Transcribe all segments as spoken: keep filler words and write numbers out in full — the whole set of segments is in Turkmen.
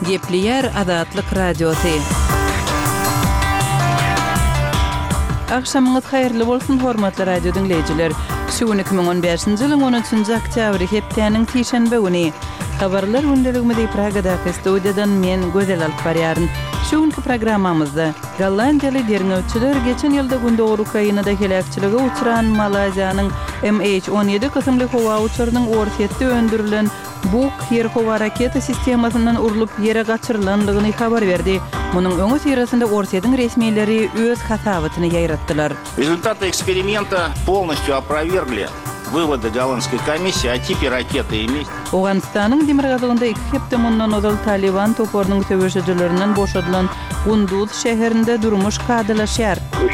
Gepliyer Azatlyk Radiosu. Akşamınız hayırlı bolsun hormatly radio dinleyijiler. Şu iki bin on beşinji ýylyň on üçünji oktýabry hepdeniň tişenbe güni. Habarlar gündeliginde Pragadaky studiýadan men Gözel alyp barýaryn. Şu günki programmamyzda Gollandiýaly derňewçiler geçen ýylda günde Ukrainada helakçylyga uçuran Malaziýanyň M H on ýedi kysymly howa uçurynyň ortatda öndürilen Buk ýer howa raketa sistemasyndan urulyp ýere gaçyrylandygyny habar berdi. Munyň öňü sirasynda Orsiýadyň resmiýetleri öz hasabatyny ýaýratdylar. Результаты эксперимента полностью опровергли выводы голландской комиссии о типе ракеты и месте. Awganistanyň Demirgazygynda iki hepde mundan ozal Taliban toporynyň töweşejilerinden boşadylan Gunduz şäherinde durmuş kadylaşýar.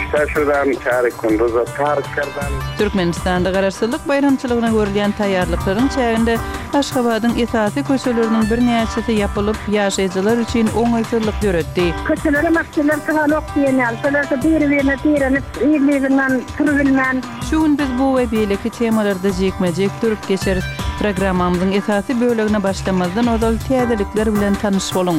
Türkmenistanda garaşsyzlyk bayramçylygyna görülen taýýarlyklaryň çäginde Aşgabatyň esasy köşeleriniň bir näçesi ýapylyp ýaşaýjylar üçin oňaýsızlyk göretdi. Köşelere maksimler tahalok diýenler, şolary bir-birine diýerenip, ýerlerinden türbilmän. Şu gün biz bu we beýleki temalarda jekmejek türk geçeriz. Programmamyzyň esasy bölegine başlamazdan ozal täzelikler bilen tanyş boluň.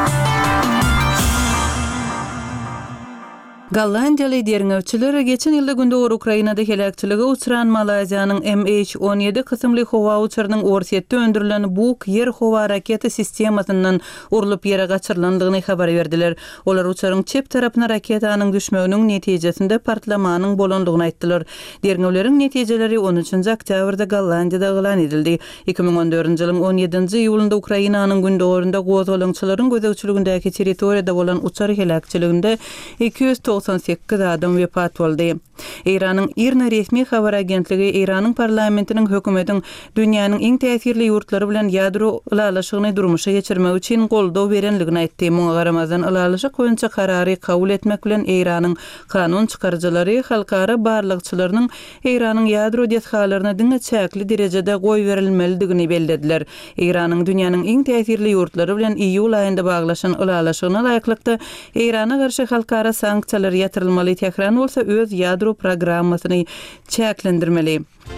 Gollandiýaly derňewçiler geçen ýylda günde Ukrainada helakçylyga uçuran Malaziýanyň M H on ýedi kysymly howa uçurynyň ortatda öndürilen Buk ýer howa raketa sistemasyndan urulyp ýere gaçyrylandygyny habar berdiler. Olar uçuryň çep tarapyna raketanyň düşmeginiň netijesinde partlamanyň bolandygyny aýtdylar. Derňewleriň netijeleri on üçünji oktýabrda Gollandiýada elan edildi. iki bin on dördünji ýylyň on ýedinji iýulynda Ukrainanyň gündegorunda gozgalançylaryň gözeçiligindäki territoriýada bolan uçar helakçylygynda iki ýüz doksan sekiz adam wepat boldy. Iranyň Irna resmi habar agentligi Iranyň parlamentiniň hökümetiň dünýäniň iň täsirli ýurtlary bilen ýadro ulalaşygyny durmuşa geçirmek üçin goldaw berenligini aýtdy. Muňa garamazdan ulalaşyk boýunça karary kabul etmek bilen Iranyň kanun çykarjylary halkara barlykçylarynyň Iranyň ýadro dethalaryna diňe çäkli derejede goý berilmelidigini bellädiler. Iranyň dünýäniň iň täsirli ýurtlary bilen iýul aýynda baglaşan ulalaşygyna laýyklykda Irana garşy halkara sanksiýalar ýatyrylmaly, tekrar bolsa öz ýadro programmasyny çäklendirmeli.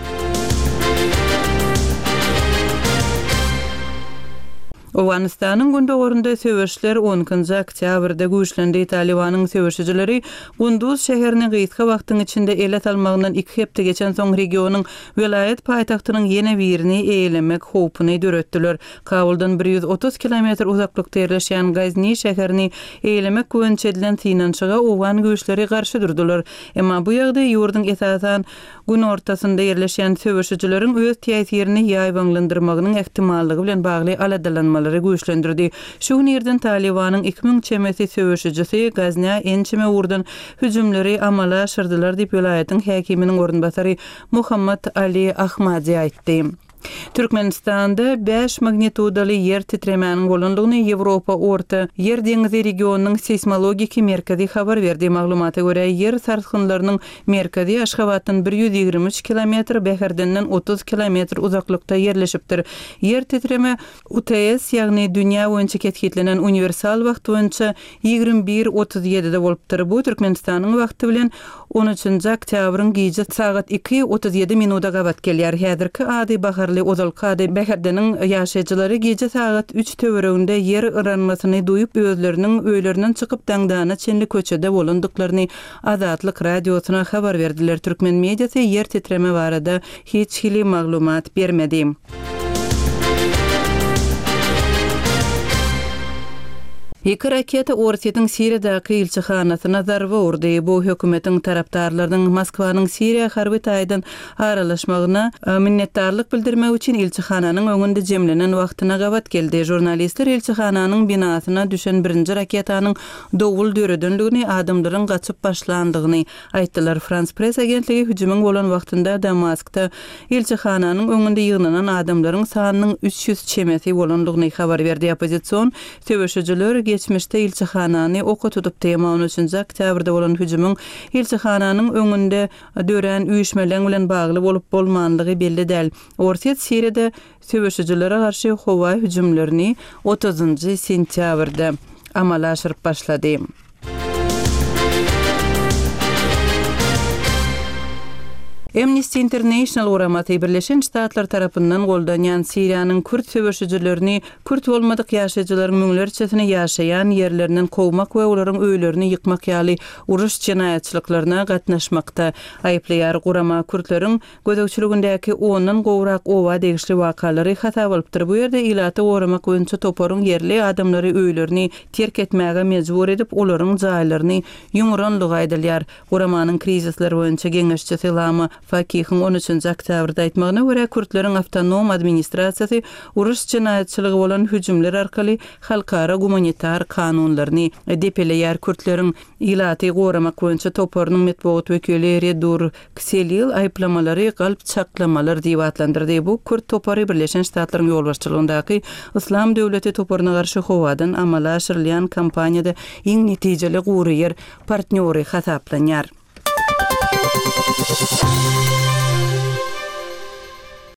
Awganistanyň gündegorunda söwüşler on ikinji oktýabrda güýçlendi. Talibanyň söwüşçileri Gunduz şäherini gysga wagtyň içinde ele salmagyndan iki hepde geçen soň regionyň welaýet paýtagtynyň ýene birini eýlemek howpuny döretdiler. Kabuldan bir ýüz otuz kilometr uzaklykda ýerleşýän Gazni şäherini eýlemek güýnçe edilen synançyga Awgan güýçleri garşy durdular. Emma bu ýagdaý ýurdun esasan gün ortasynda ýerleşýän söwüşçileriň öz täsirini ýaýbanlandyrmagynyň ähtimallygy bilen bagly aladalanmaly güýçlendirdi. Şu ýerden Talibanyň iki ming çemesi söwüşçisi Gazna ençime urdan hüjümleri amala aşyrdylar diýip welaýatyň häkiminiň orunbasary Muhammad Ali Ahmadi aýtdy. Türkmenistanda beş magnitudaly yer titremäniň bolandygyny Ýewropa Orta Yer deňizi regionunyň seismologik merkezi habar berdi. Maglumata görä yer sarsgynlarynyň merkezi Aşgabatdan bir ýüz ýigirme üç kilometr, Beherdenden otuz kilometr uzaklykda ýerleşipdir. Yer titreme U T S ýagny dünýä boýunça ketkitlenen universal wagt boýunça ýigirme bir otuz ýedide bolupdyr. Bu Türkmenistanyň wagty bilen on üçünji oktýabryň gije sagat iki otuz ýedi minuta gabat gelýär. Häzirki ady baharly ozalkady Beherdeniň ýaşaýjylary gije sagat üç töwereginde yer ıranmasyny duýup özleriniň öýlerinden çykyp daňdana çenli köçede bolandyklaryny Azatlyk radiosyna habar berdiler. Türkmen mediasy yer titreme barada hiç hili maglumat bermedi. Iki raketa Orsiýadyň Siriýadaky ilçihanasyna zarba urdy. Bu hökümetiň tarapdarlarynyň Moskwanyň Siriýa harby taýdan aralaşmagyna minnetdarlyk bildirmek üçin ilçihananyň öňünde jemlenen wagtyna gabat geldi. Jurnalistler ilçihananyň binasyna düşen birinji raketanyň dowul döredenligini, adamlaryň gaçyp başlandygyny aýtdylar. France Press agentligi hüjümüň bolan wagtynda Damaskda ilçihananyň öňünde ýygnanan adamlaryň sanynyň üç ýüz çemesi bolandygyny habar berdi. Opozisiýon söwüşçiler geçmişte ilçihanany oka tutup tema on üçünji oktýabrda bolan hüjümüň ilçihananyň öňünde dören üýüşmeleň bilen bagly bolup bolmanlygy belli däl. Orsiýet Siriýada söwüşçilere garşy howa hüjümlerini otuzunji sentýabrda amala aşyryp başlady. Amnesty International uramaty Birleşen Ştatlar tarapyndan goldanýan Siriýanyň Kürt söwüşçilerini Kürt bolmadyk ýaşaýjylaryň müňlerçesine ýaşaýan ýerlerinden kowmak we olaryň öýlerini ýykmak ýaly uruş jinaýatçylyklaryna gatnaşmakda aýplaýar urama Kürtleriň gödekçiligindäki ondan gowrak owa degişli wakalary hata bolupdyr. Bu ýerde ilaty uramak öňçe toparyň yerli adamlary öýlerini terk etmäge mejbur edip olaryň jaýlaryny ýumranlyk aýdylýar. Uramanyň krizisleri boýunça geňeşçi Selama Fakihin on üçünji oktýabrda aýtmagyna görä Kürtlerin awtonom administrasiýasy uruş jinaýatçylygy bolan hüjümler arkaly halkara gumanitar kanunlaryny depeleýär. Kürtlerin ilaty goramak boýunça toparynyň medeniýet wekili Redur Kselil aýplamalary galp çaklamalar diýip adlandyrdy. Bu Kürt topary Birleşen Ştatlaryň ýolbaşçylygyndaky Islam döwleti toparyna garşy howadan amala aşyrylýan kampaniýada iň netijeli gurýar partnýory hasaplanýar.